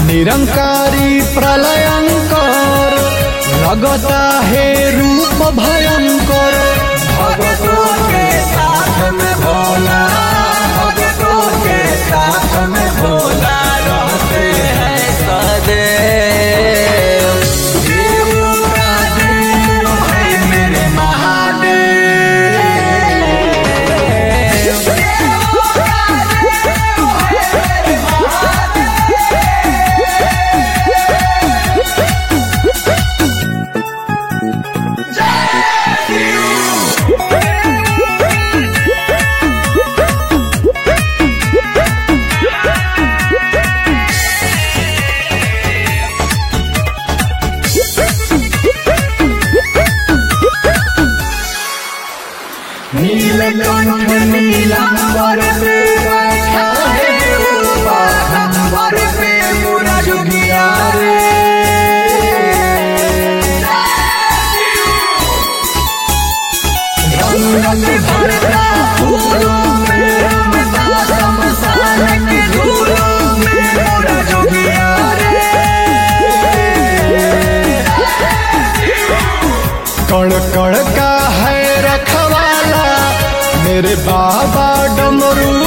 निरंकारी प्रलयंकर लगता है रूप भयंकर। भगतों के साथ में भोला, भगतों के साथ में भोला रहते हैं सदैव। देव का देव है मेरे महादेव, देव का देव है मेरे नीलकंठ नीलांबर पे बैठा है ऊपर पे पूरा जुगिया रे। रंग भरता फूलों में रमता शमशान के धूलों में पूरा जुगिया रे। कण कण का है रखवाला मेरे बाबा डमरू